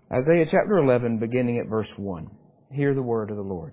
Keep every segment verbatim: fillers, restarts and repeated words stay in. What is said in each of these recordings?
Isaiah chapter eleven, beginning at verse one. Hear the word of the Lord.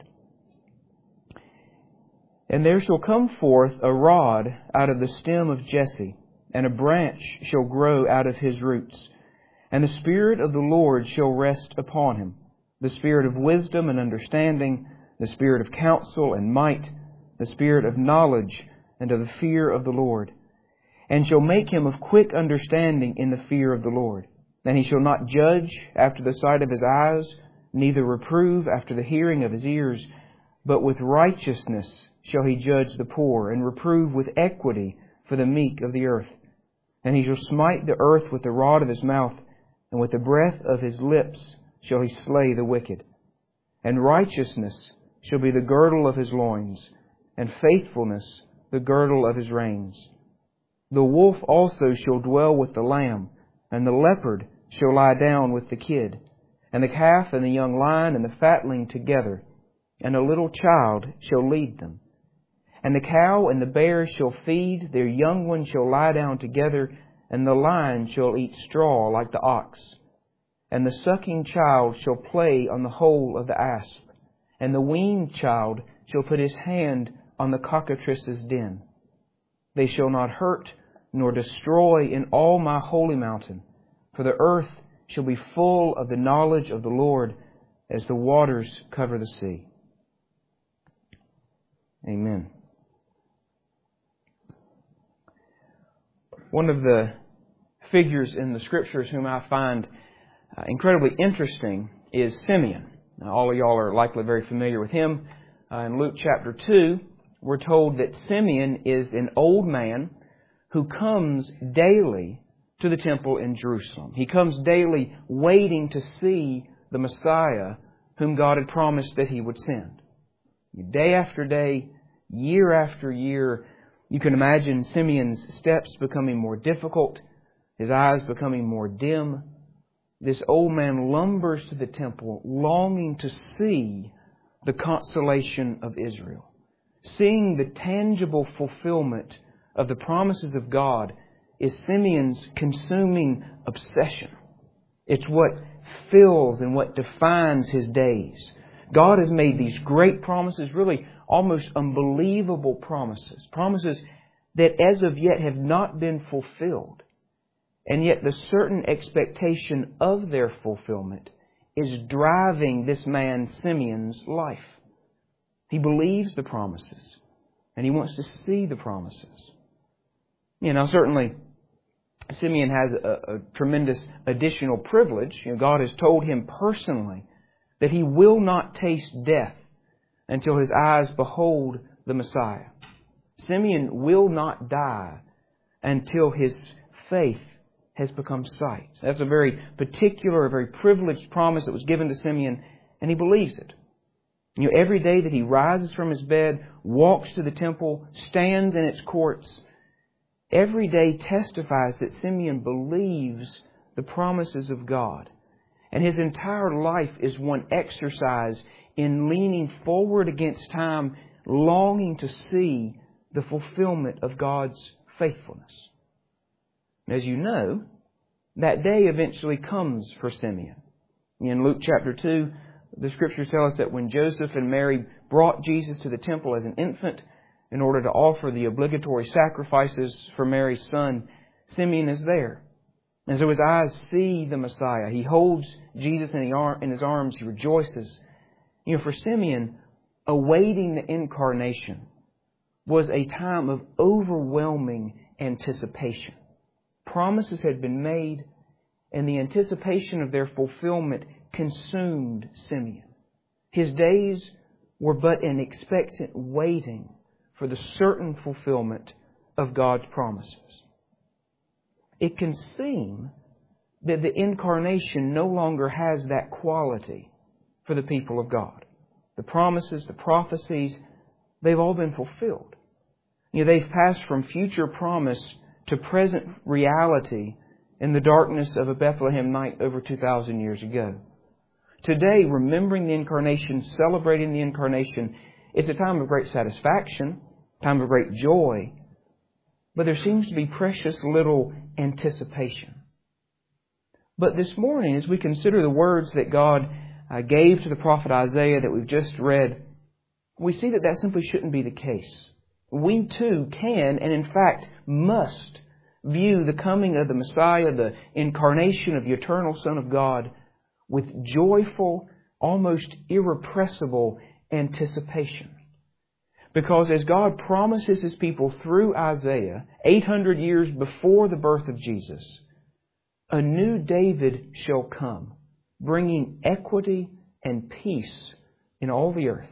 And there shall come forth a rod out of the stem of Jesse, and a branch shall grow out of his roots. And the Spirit of the Lord shall rest upon him, the Spirit of wisdom and understanding, the Spirit of counsel and might, the Spirit of knowledge and of the fear of the Lord. And shall make him of quick understanding in the fear of the Lord. And he shall not judge after the sight of his eyes, neither reprove after the hearing of his ears, but with righteousness shall he judge the poor, and reprove with equity for the meek of the earth. And he shall smite the earth with the rod of his mouth, and with the breath of his lips shall he slay the wicked. And righteousness shall be the girdle of his loins, and faithfulness the girdle of his reins. The wolf also shall dwell with the lamb, and the leopard shall lie down with the kid, and the calf and the young lion and the fatling together, and a little child shall lead them. And the cow and the bear shall feed, their young ones shall lie down together, and the lion shall eat straw like the ox. And the sucking child shall play on the hole of the asp, and the weaned child shall put his hand on the cockatrice's den. They shall not hurt nor destroy in all my holy mountain, for the earth shall be full of the knowledge of the Lord as the waters cover the sea. Amen. One of the figures in the Scriptures whom I find uh, incredibly interesting is Simeon. Now, all of y'all are likely very familiar with him. Uh, in Luke chapter two, we're told that Simeon is an old man who comes daily to the temple in Jerusalem. He comes daily waiting to see the Messiah whom God had promised that He would send. Day after day, year after year, you can imagine Simeon's steps becoming more difficult, his eyes becoming more dim. This old man lumbers to the temple longing to see the consolation of Israel, seeing the tangible fulfillment of the promises of God is Simeon's consuming obsession. It's what fills and what defines his days. God has made these great promises, really almost unbelievable promises. Promises that as of yet have not been fulfilled. And yet the certain expectation of their fulfillment is driving this man Simeon's life. He believes the promises, and he wants to see the promises. You know, certainly Simeon has a, a tremendous additional privilege. You know, God has told him personally that he will not taste death until his eyes behold the Messiah. Simeon will not die until his faith has become sight. That's a very particular, a very privileged promise that was given to Simeon, and he believes it. You know, every day that he rises from his bed, walks to the temple, stands in its courts, every day testifies that Simeon believes the promises of God. And his entire life is one exercise in leaning forward against time, longing to see the fulfillment of God's faithfulness. As you know, that day eventually comes for Simeon. In Luke chapter two, the Scriptures tell us that when Joseph and Mary brought Jesus to the temple as an infant in order to offer the obligatory sacrifices for Mary's son, Simeon is there. And so his eyes see the Messiah. He holds Jesus in his arms. He rejoices. You know, for Simeon, awaiting the incarnation was a time of overwhelming anticipation. Promises had been made, and the anticipation of their fulfillment consumed Simeon. His days were but an expectant waiting for the certain fulfillment of God's promises. It can seem that the incarnation no longer has that quality for the people of God. The promises, the prophecies, they've all been fulfilled. You know, they've passed from future promise to present reality in the darkness of a Bethlehem night over two thousand years ago. Today, remembering the incarnation, celebrating the incarnation, is a time of great satisfaction, time of great joy, but there seems to be precious little anticipation. But this morning, as we consider the words that God uh, gave to the prophet Isaiah that we've just read, we see that that simply shouldn't be the case. We too can, and in fact must, view the coming of the Messiah, the incarnation of the eternal Son of God, with joyful, almost irrepressible anticipation. Because as God promises His people through Isaiah, eight hundred years before the birth of Jesus, a new David shall come, bringing equity and peace in all the earth.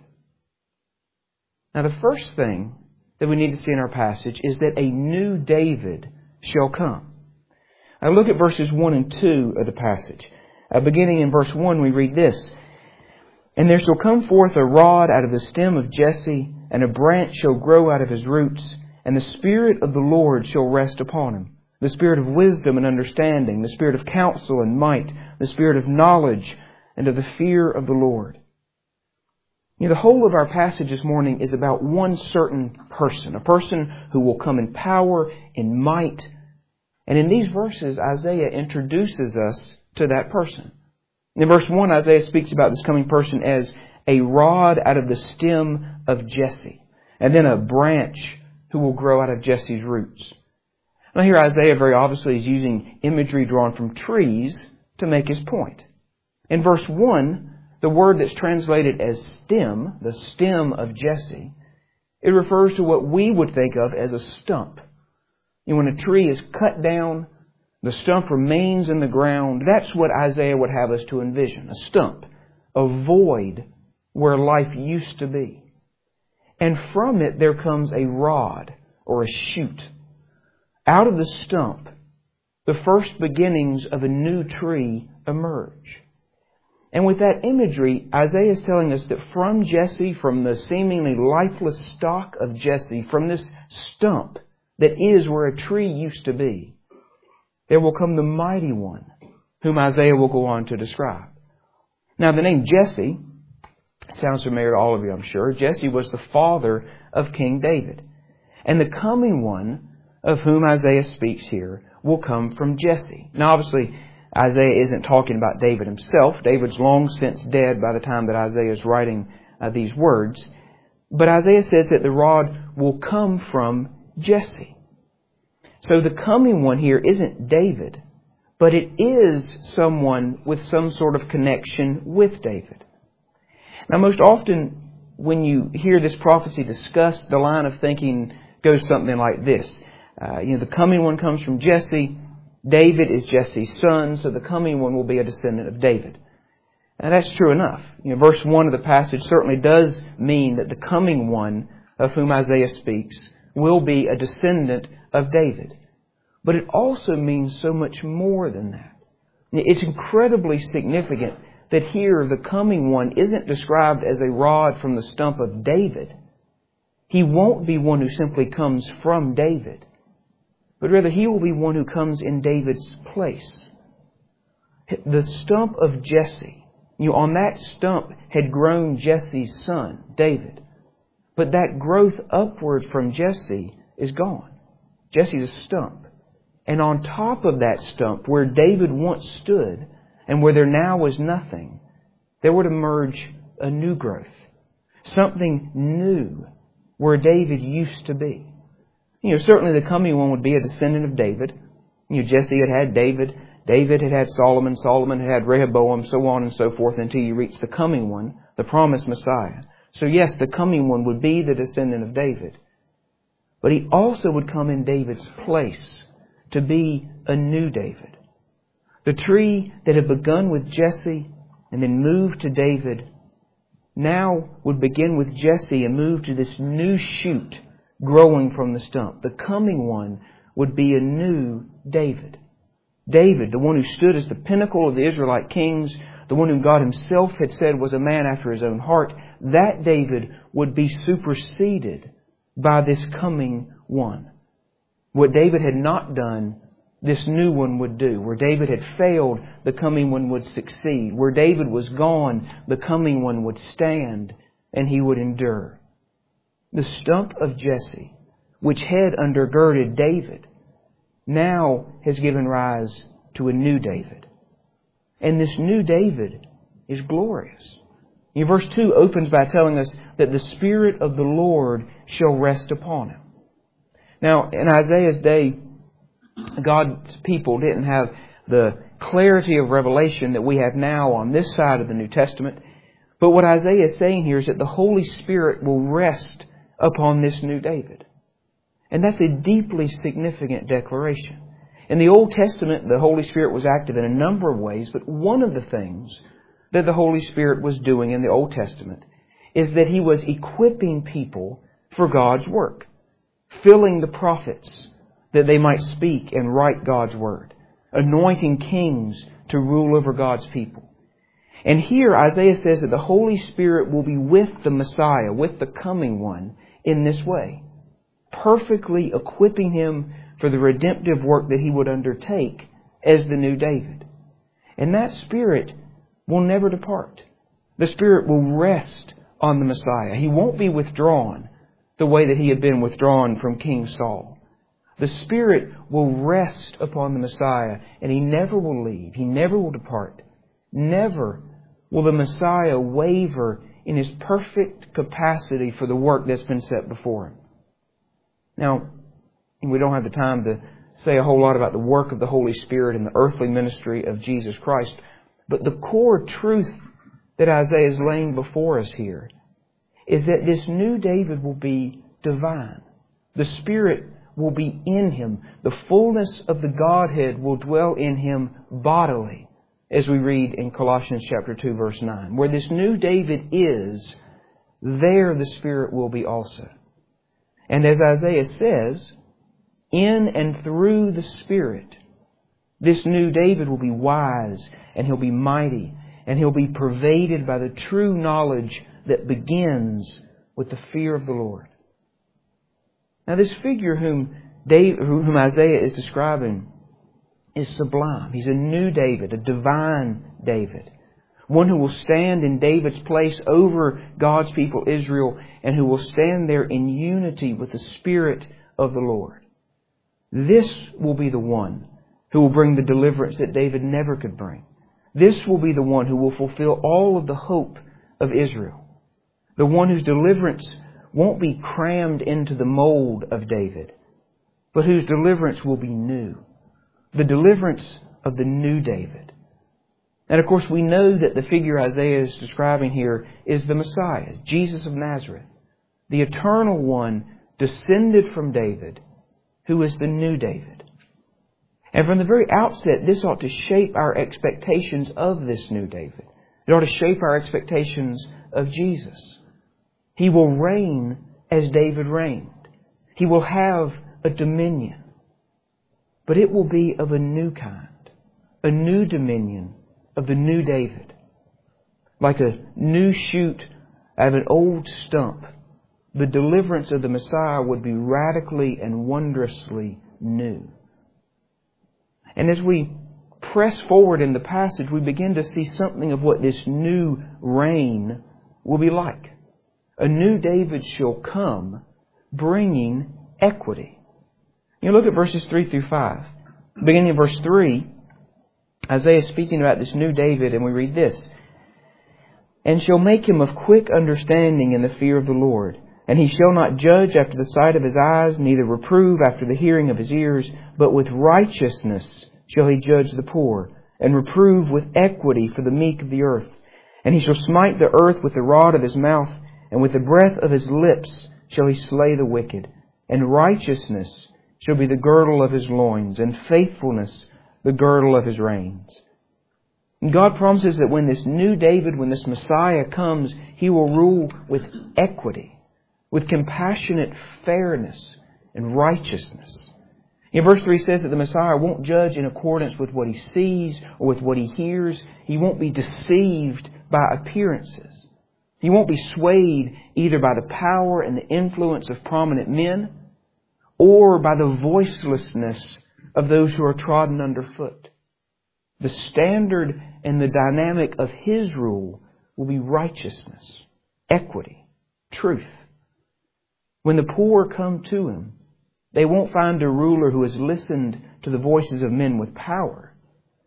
Now, the first thing that we need to see in our passage is that a new David shall come. Now, look at verses one and two of the passage. Uh, beginning in verse one, we read this: "And there shall come forth a rod out of the stem of Jesse, and a branch shall grow out of his roots, and the Spirit of the Lord shall rest upon him, the Spirit of wisdom and understanding, the Spirit of counsel and might, the Spirit of knowledge and of the fear of the Lord." You know, the whole of our passage this morning is about one certain person, a person who will come in power, in might. And in these verses, Isaiah introduces us to that person. In verse one, Isaiah speaks about this coming person as a rod out of the stem of Jesse, and then a branch who will grow out of Jesse's roots. Now here Isaiah very obviously is using imagery drawn from trees to make his point. In verse one, the word that's translated as stem, the stem of Jesse, it refers to what we would think of as a stump. You know, when a tree is cut down, the stump remains in the ground. That's what Isaiah would have us to envision, a stump, a void where life used to be. And from it there comes a rod or a shoot. Out of the stump, the first beginnings of a new tree emerge. And with that imagery, Isaiah is telling us that from Jesse, from the seemingly lifeless stock of Jesse, from this stump that is where a tree used to be, there will come the mighty one, whom Isaiah will go on to describe. Now, the name Jesse sounds familiar to all of you, I'm sure. Jesse was the father of King David. And the coming one of whom Isaiah speaks here will come from Jesse. Now, obviously, Isaiah isn't talking about David himself. David's long since dead by the time that Isaiah is writing uh, these words. But Isaiah says that the rod will come from Jesse. So the coming one here isn't David, but it is someone with some sort of connection with David. Now, most often when you hear this prophecy discussed, the line of thinking goes something like this. Uh, you know, the coming one comes from Jesse. David is Jesse's son, so the coming one will be a descendant of David. And that's true enough. You know, verse one of the passage certainly does mean that the coming one of whom Isaiah speaks will be a descendant of David. But it also means so much more than that. It's incredibly significant that here the coming one isn't described as a rod from the stump of David. He won't be one who simply comes from David, but rather he will be one who comes in David's place. The stump of Jesse, you know, on that stump had grown Jesse's son, David. But that growth upward from Jesse is gone. Jesse's a stump. And on top of that stump, where David once stood, and where there now was nothing, there would emerge a new growth. Something new where David used to be. You know, certainly the coming one would be a descendant of David. You know, Jesse had had David. David had had Solomon. Solomon had had Rehoboam, so on and so forth, until you reach the coming one, the promised Messiah. So yes, the coming one would be the descendant of David. But he also would come in David's place to be a new David. The tree that had begun with Jesse and then moved to David now would begin with Jesse and move to this new shoot growing from the stump. The coming one would be a new David. David, the one who stood as the pinnacle of the Israelite kings, the one whom God Himself had said was a man after His own heart, that David would be superseded by this coming one. What David had not done, this new one would do. Where David had failed, the coming one would succeed. Where David was gone, the coming one would stand and he would endure. The stump of Jesse, which had undergirded David, now has given rise to a new David. And this new David is glorious. In verse two opens by telling us that the Spirit of the Lord shall rest upon him. Now, in Isaiah's day, God's people didn't have the clarity of revelation that we have now on this side of the New Testament. But what Isaiah is saying here is that the Holy Spirit will rest upon this new David. And that's a deeply significant declaration. In the Old Testament, the Holy Spirit was active in a number of ways, but one of the things that the Holy Spirit was doing in the Old Testament is that He was equipping people for God's work, filling the prophets that they might speak and write God's Word, anointing kings to rule over God's people. And here Isaiah says that the Holy Spirit will be with the Messiah, with the coming one, in this way, perfectly equipping him for the redemptive work that he would undertake as the new David. And that Spirit will never depart. The Spirit will rest on the Messiah. He won't be withdrawn the way that He had been withdrawn from King Saul. The Spirit will rest upon the Messiah, and He never will leave. He never will depart. Never will the Messiah waver in His perfect capacity for the work that's been set before Him. Now, we don't have the time to say a whole lot about the work of the Holy Spirit and the earthly ministry of Jesus Christ, but the core truth that Isaiah is laying before us here is that this new David will be divine. The Spirit will be in him. The fullness of the Godhead will dwell in him bodily, as we read in Colossians chapter two, verse nine. Where this new David is, there the Spirit will be also. And as Isaiah says, in and through the Spirit, this new David will be wise, and he'll be mighty, and he'll be pervaded by the true knowledge that begins with the fear of the Lord. Now, this figure whom David, whom Isaiah is describing is sublime. He's a new David, a divine David. One who will stand in David's place over God's people Israel, and who will stand there in unity with the Spirit of the Lord. This will be the one who will bring the deliverance that David never could bring. This will be the one who will fulfill all of the hope of Israel. The one whose deliverance won't be crammed into the mold of David, but whose deliverance will be new. The deliverance of the new David. And of course we know that the figure Isaiah is describing here is the Messiah, Jesus of Nazareth, the eternal one descended from David, who is the new David. And from the very outset, this ought to shape our expectations of this new David. It ought to shape our expectations of Jesus. He will reign as David reigned. He will have a dominion. But it will be of a new kind, a new dominion of the new David. Like a new shoot out of an old stump, the deliverance of the Messiah would be radically and wondrously new. And as we press forward in the passage, we begin to see something of what this new reign will be like. A new David shall come bringing equity. You look at verses three through five. Beginning in verse three, Isaiah is speaking about this new David, and we read this. And shall make him of quick understanding in the fear of the Lord. And he shall not judge after the sight of his eyes, neither reprove after the hearing of his ears, but with righteousness shall he judge the poor, and reprove with equity for the meek of the earth. And he shall smite the earth with the rod of his mouth, and with the breath of his lips shall he slay the wicked. And righteousness shall be the girdle of his loins, and faithfulness the girdle of his reins. And God promises that when this new David, when this Messiah comes, he will rule with equity, with compassionate fairness and righteousness. In verse three says that the Messiah won't judge in accordance with what he sees or with what he hears. He won't be deceived by appearances. He won't be swayed either by the power and the influence of prominent men or by the voicelessness of those who are trodden underfoot. The standard and the dynamic of his rule will be righteousness, equity, truth. When the poor come to him, they won't find a ruler who has listened to the voices of men with power,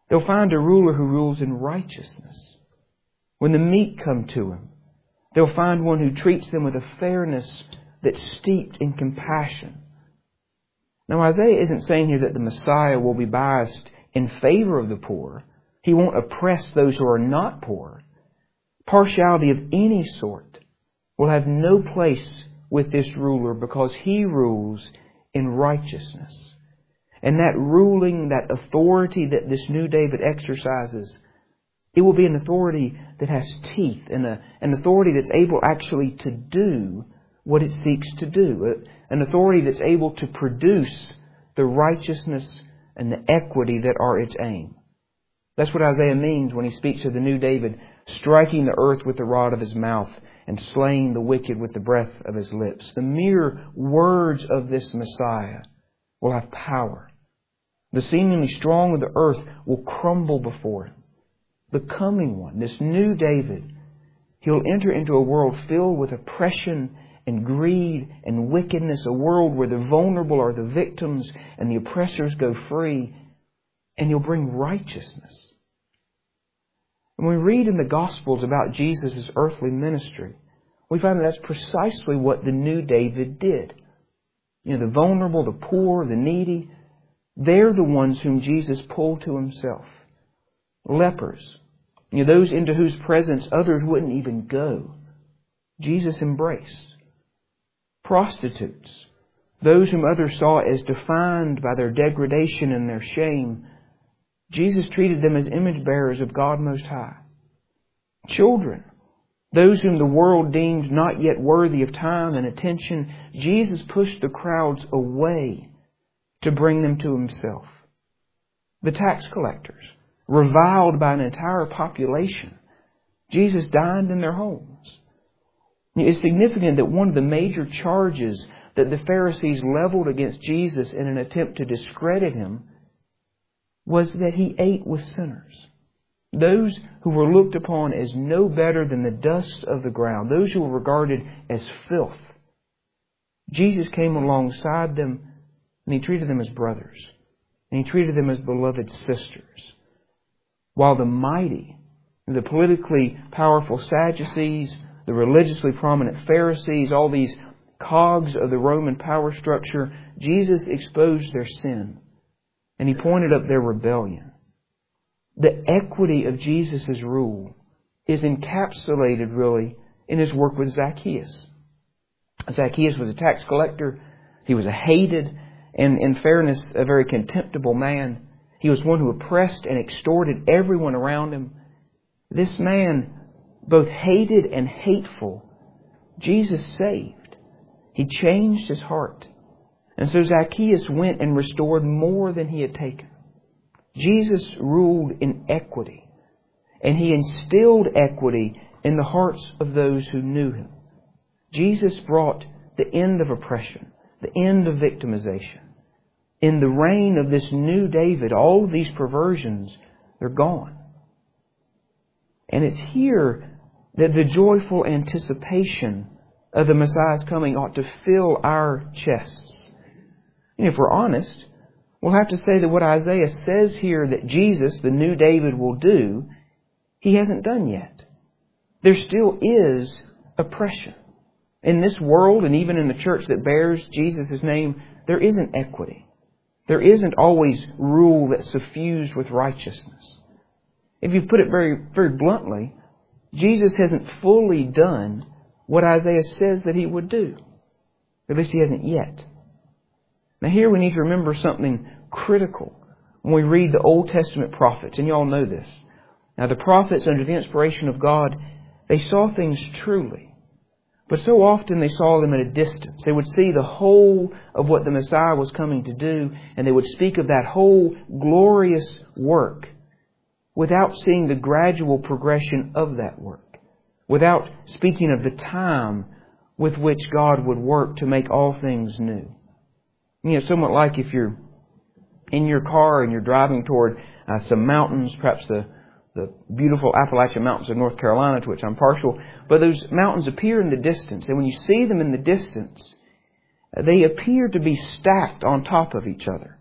They'll find a ruler who rules in righteousness. When the meek come to Him, they'll find one who treats them with a fairness that's steeped in compassion. Now, Isaiah isn't saying here that the Messiah will be biased in favor of the poor. He won't oppress those who are not poor. Partiality of any sort will have no place with this ruler because He rules in righteousness. And that ruling, that authority that this new David exercises, it will be an authority that has teeth and a, an authority that's able actually to do what it seeks to do. An authority that's able to produce the righteousness and the equity that are its aim. That's what Isaiah means when he speaks of the new David striking the earth with the rod of his mouth and slaying the wicked with the breath of his lips. The mere words of this Messiah will have power. The seemingly strong of the earth will crumble before Him. The coming one, this new David, He'll enter into a world filled with oppression and greed and wickedness, a world where the vulnerable are the victims and the oppressors go free, and He'll bring righteousness. When we read in the Gospels about Jesus' earthly ministry, we find that that's precisely what the new David did. You know, the vulnerable, the poor, the needy, they're the ones whom Jesus pulled to Himself. Lepers, you know, those into whose presence others wouldn't even go, Jesus embraced. Prostitutes, those whom others saw as defined by their degradation and their shame, Jesus treated them as image bearers of God Most High. Children, those whom the world deemed not yet worthy of time and attention, Jesus pushed the crowds away to bring them to Himself. The tax collectors, reviled by an entire population, Jesus dined in their homes. It's significant that one of the major charges that the Pharisees leveled against Jesus in an attempt to discredit Him was that He ate with sinners. Those who were looked upon as no better than the dust of the ground, those who were regarded as filth. Jesus came alongside them and He treated them as brothers. And He treated them as beloved sisters. While the mighty, the politically powerful Sadducees, the religiously prominent Pharisees, all these cogs of the Roman power structure, Jesus exposed their sin. And He pointed up their rebellion. The equity of Jesus' rule is encapsulated really in His work with Zacchaeus. Zacchaeus was a tax collector. He was a hated and, in fairness, a very contemptible man. He was one who oppressed and extorted everyone around him. This man, both hated and hateful, Jesus saved. He changed his heart. And so Zacchaeus went and restored more than he had taken. Jesus ruled in equity, and He instilled equity in the hearts of those who knew Him. Jesus brought the end of oppression, the end of victimization. In the reign of this new David, all of these perversions, they're gone. And it's here that the joyful anticipation of the Messiah's coming ought to fill our chests. And if we're honest, we'll have to say that what Isaiah says here that Jesus, the new David, will do, He hasn't done yet. There still is oppression. In this world, and even in the church that bears Jesus' name, there isn't equity. There isn't always rule that's suffused with righteousness. If you put it very, very bluntly, Jesus hasn't fully done what Isaiah says that He would do. At least He hasn't yet. Now here we need to remember something critical when we read the Old Testament prophets, and you all know this. Now the prophets, under the inspiration of God, they saw things truly. But so often they saw them at a distance. They would see the whole of what the Messiah was coming to do, and they would speak of that whole glorious work without seeing the gradual progression of that work, without speaking of the time with which God would work to make all things new. You know, somewhat like if you're in your car and you're driving toward uh, some mountains, perhaps the the beautiful Appalachian Mountains of North Carolina, to which I'm partial. But those mountains appear in the distance. And when you see them in the distance, they appear to be stacked on top of each other.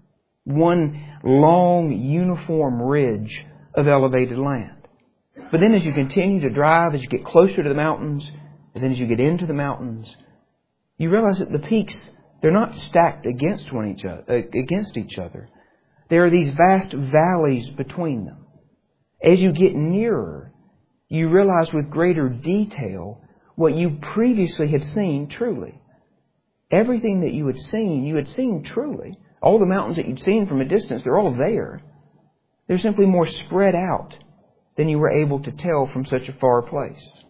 one long, uniform ridge of elevated land. But then as you continue to drive, as you get closer to the mountains, and then as you get into the mountains, you realize that the peaks, they're not stacked against one each other, against each other. There are these vast valleys between them. As you get nearer, you realize with greater detail what you previously had seen truly. Everything that you had seen, you had seen truly. All the mountains that you'd seen from a distance, they're all there. They're simply more spread out than you were able to tell from such a far place.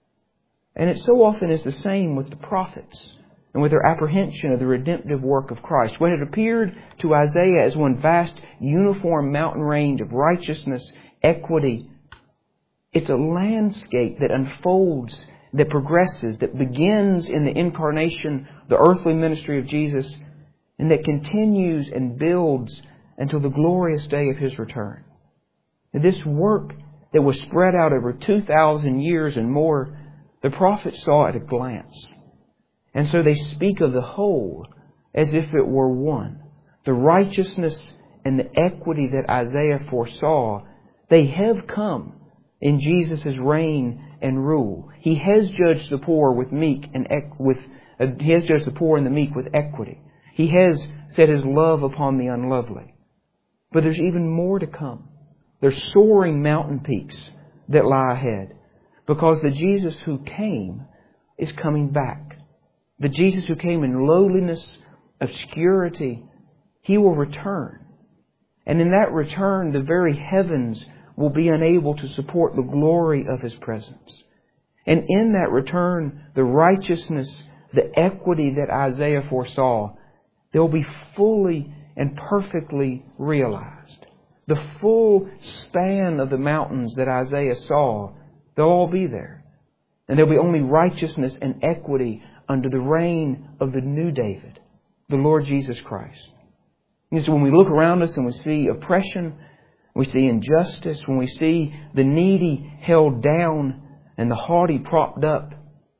And it so often is the same with the prophets and with their apprehension of the redemptive work of Christ. When it appeared to Isaiah as one vast, uniform mountain range of righteousness, equity, it's a landscape that unfolds, that progresses, that begins in the incarnation, the earthly ministry of Jesus, and that continues and builds until the glorious day of His return. And this work that was spread out over two thousand years and more, the prophets saw at a glance. And so they speak of the whole as if it were one. The righteousness and the equity that Isaiah foresaw, they have come in Jesus' reign and rule. He has judged the poor with meek and equ- with uh, He has judged the poor and the meek with equity. He has set His love upon the unlovely. But there's even more to come. There's soaring mountain peaks that lie ahead, because the Jesus who came is coming back. The Jesus who came in lowliness, obscurity, He will return. And in that return, the very heavens will be unable to support the glory of His presence. And in that return, the righteousness, the equity that Isaiah foresaw, they'll be fully and perfectly realized. The full span of the mountains that Isaiah saw, they'll all be there. And there'll be only righteousness and equity under the reign of the new David, the Lord Jesus Christ. And so when we look around us and we see oppression, we see injustice, when we see the needy held down and the haughty propped up,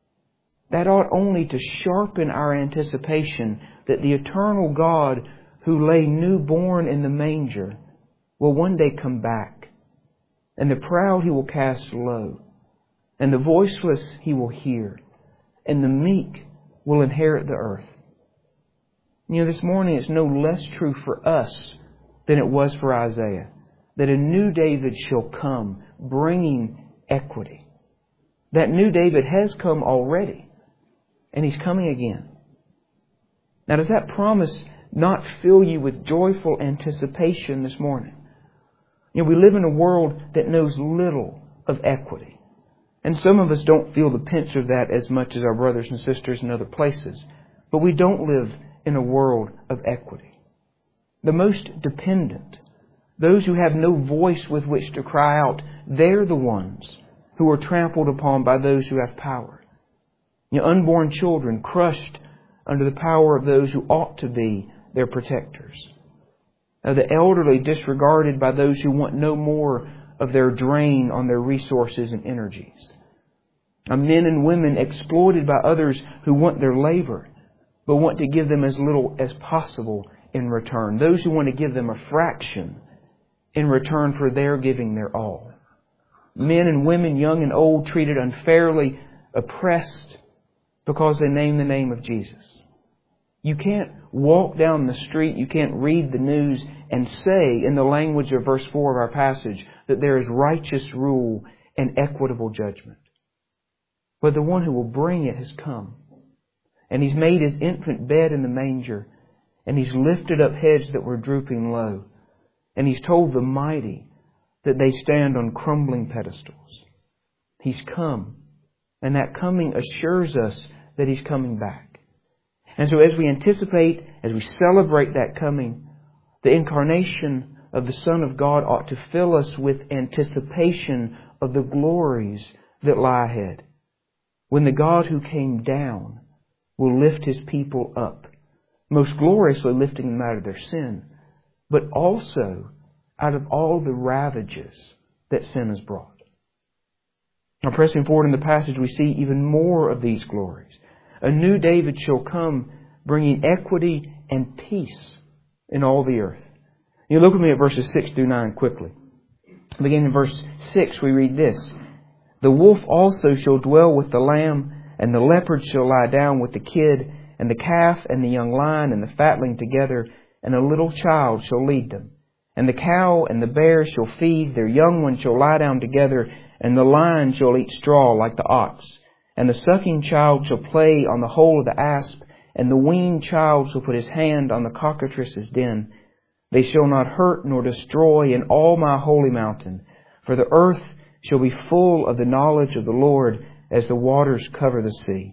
that ought only to sharpen our anticipation that the eternal God who lay newborn in the manger will one day come back, and the proud He will cast low, and the voiceless He will hear, and the meek will inherit the earth. You know, this morning it's no less true for us than it was for Isaiah, that a new David shall come bringing equity. That new David has come already, and He's coming again. Now, does that promise not fill you with joyful anticipation this morning? You know, we live in a world that knows little of equity. And some of us don't feel the pinch of that as much as our brothers and sisters in other places. But we don't live in a world of equity. The most dependent, those who have no voice with which to cry out, they're the ones who are trampled upon by those who have power. You know, unborn children crushed under the power of those who ought to be their protectors. Now, the elderly disregarded by those who want no more of their drain on their resources and energies. Now, men and women exploited by others who want their labor, but want to give them as little as possible in return. Those who want to give them a fraction in return for their giving their all. Men and women, young and old, treated unfairly, oppressed because they name the name of Jesus. You can't walk down the street, you can't read the news and say, in the language of verse four of our passage, that there is righteous rule and equitable judgment. But the one who will bring it has come. And He's made His infant bed in the manger, and He's lifted up heads that were drooping low. And He's told the mighty that they stand on crumbling pedestals. He's come, and that coming assures us that He's coming back. And so as we anticipate, as we celebrate that coming, the incarnation of the Son of God ought to fill us with anticipation of the glories that lie ahead. When the God who came down will lift His people up, most gloriously lifting them out of their sin, but also out of all the ravages that sin has brought. Now, pressing forward in the passage, we see even more of these glories. A new David shall come, bringing equity and peace in all the earth. You look with me at verses six through nine quickly. Beginning in verse six, we read this. The wolf also shall dwell with the lamb, and the leopard shall lie down with the kid, and the calf and the young lion and the fatling together, and a little child shall lead them. And the cow and the bear shall feed, their young ones shall lie down together, and the lion shall eat straw like the ox. And the sucking child shall play on the hole of the asp, and the weaned child shall put his hand on the cockatrice's den. They shall not hurt nor destroy in all my holy mountain, for the earth shall be full of the knowledge of the Lord as the waters cover the sea.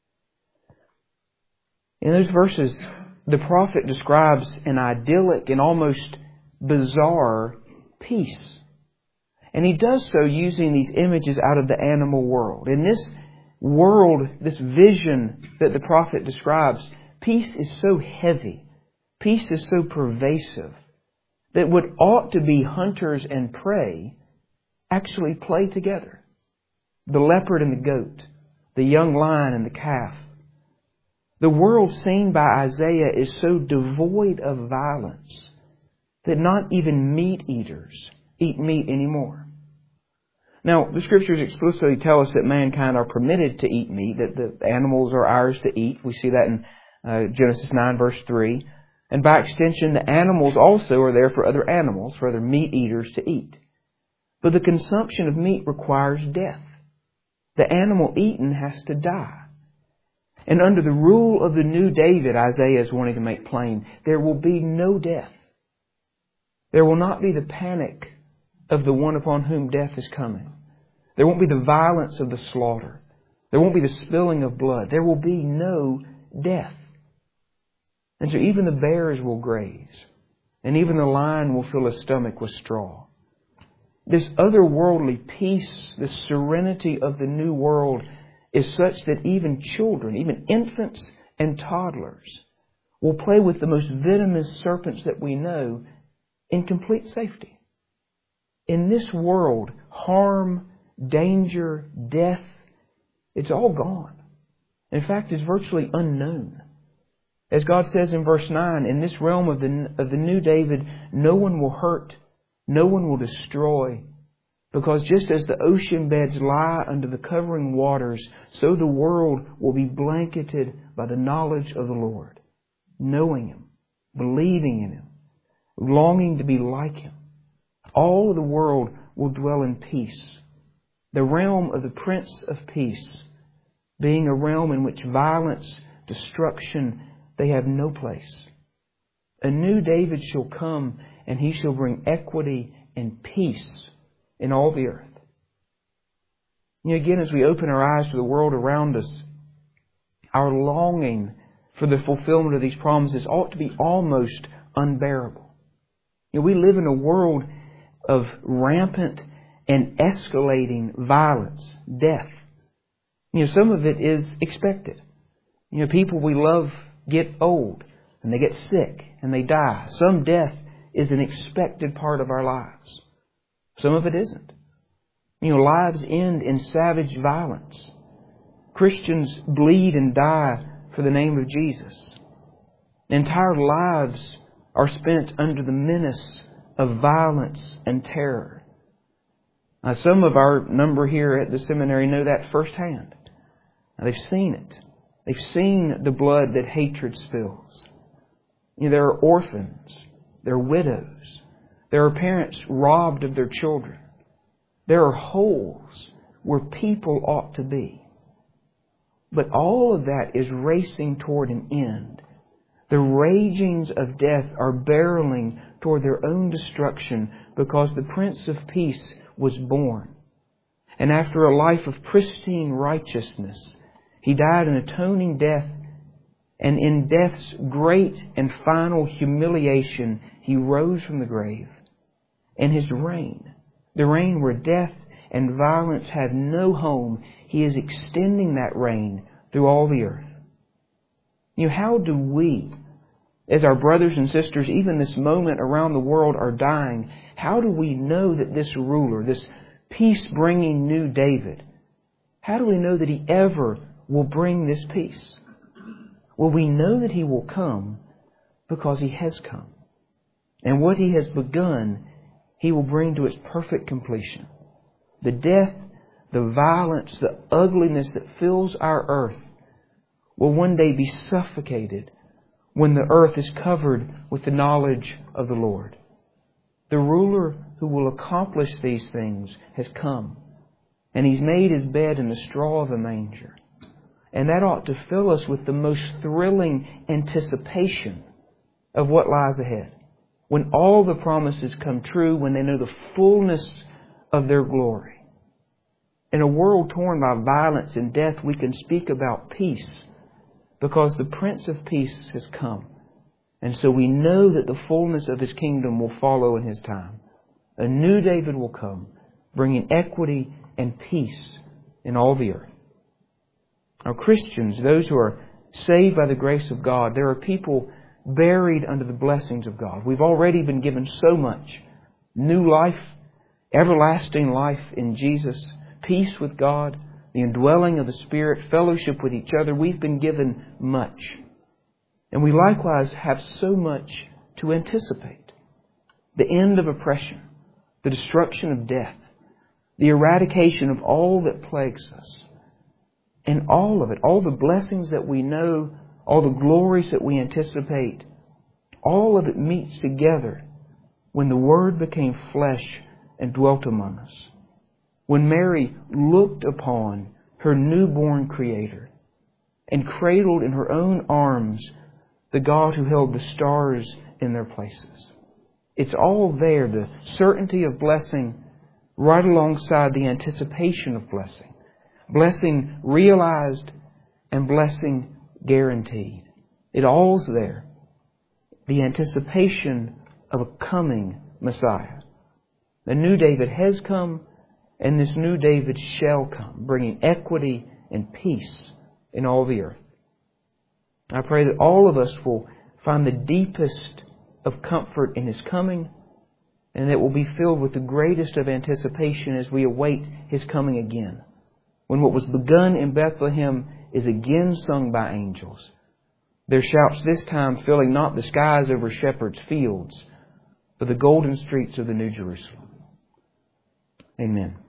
In those verses, the prophet describes an idyllic and almost bizarre peace. And he does so using these images out of the animal world. In this world, this vision that the prophet describes, peace is so heavy, peace is so pervasive, that what ought to be hunters and prey actually play together. The leopard and the goat, the young lion and the calf. The world seen by Isaiah is so devoid of violence that not even meat eaters eat meat anymore. Now, the Scriptures explicitly tell us that mankind are permitted to eat meat, that the animals are ours to eat. We see that in uh, Genesis nine, verse three. And by extension, the animals also are there for other animals, for other meat eaters to eat. But the consumption of meat requires death. The animal eaten has to die. And under the rule of the new David, Isaiah is wanting to make plain, there will be no death. There will not be the panic of the one upon whom death is coming. There won't be the violence of the slaughter. There won't be the spilling of blood. There will be no death. And so even the bears will graze. And even the lion will fill his stomach with straw. This otherworldly peace, this serenity of the new world is such that even children, even infants and toddlers, will play with the most venomous serpents that we know in complete safety. In this world, harm, danger, death, it's all gone. In fact, it's virtually unknown. As God says in verse nine, in this realm of the, of the new David, no one will hurt, no one will destroy, because just as the ocean beds lie under the covering waters, so the world will be blanketed by the knowledge of the Lord, knowing Him, believing in Him, longing to be like Him. All of the world will dwell in peace. The realm of the Prince of Peace, being a realm in which violence, destruction, they have no place. A new David shall come, and He shall bring equity and peace in all the earth. You know, again, as we open our eyes to the world around us, our longing for the fulfillment of these promises ought to be almost unbearable. You know, we live in a world of rampant and escalating violence, death. You know, some of it is expected. You know, people we love get old and they get sick and they die. Some death is an expected part of our lives. Some of it isn't. You know, lives end in savage violence. Christians bleed and die for the name of Jesus. Entire lives are spent under the menace of violence and terror. Now, some of our number here at the seminary know that firsthand. Now, they've seen it. They've seen the blood that hatred spills. You know, there are orphans. There are widows. There are parents robbed of their children. There are holes where people ought to be. But all of that is racing toward an end. The ragings of death are barreling toward their own destruction because the Prince of Peace was born. And after a life of pristine righteousness, He died an atoning death. And in death's great and final humiliation, He rose from the grave. And His reign, the reign where death and violence have no home, He is extending that reign through all the earth. You know, how do we, as our brothers and sisters, even this moment around the world are dying, how do we know that this ruler, this peace-bringing new David, how do we know that He ever will bring this peace? Well, we know that He will come because He has come. And what He has begun, He will bring to its perfect completion. The death, the violence, the ugliness that fills our earth will one day be suffocated when the earth is covered with the knowledge of the Lord. The ruler who will accomplish these things has come, and He's made His bed in the straw of a manger. And that ought to fill us with the most thrilling anticipation of what lies ahead. When all the promises come true, when they know the fullness of their glory. In a world torn by violence and death, we can speak about peace because the Prince of Peace has come. And so we know that the fullness of His kingdom will follow in His time. A new David will come, bringing equity and peace in all the earth. Now, Christians, those who are saved by the grace of God, there are people buried under the blessings of God. We've already been given so much. New life, everlasting life in Jesus, peace with God, the indwelling of the Spirit, fellowship with each other. We've been given much. And we likewise have so much to anticipate. The end of oppression, the destruction of death, the eradication of all that plagues us. And all of it, all the blessings that we know, all the glories that we anticipate, all of it meets together when the Word became flesh and dwelt among us. When Mary looked upon her newborn Creator and cradled in her own arms the God who held the stars in their places. It's all there, the certainty of blessing right alongside the anticipation of blessing. Blessing realized and blessing guaranteed. It all's there. The anticipation of a coming Messiah. The new David has come, and this new David shall come, bringing equity and peace in all the earth. I pray that all of us will find the deepest of comfort in His coming, and that will be filled with the greatest of anticipation as we await His coming again. When what was begun in Bethlehem is again sung by angels, their shouts this time filling not the skies over shepherds' fields, but the golden streets of the New Jerusalem. Amen.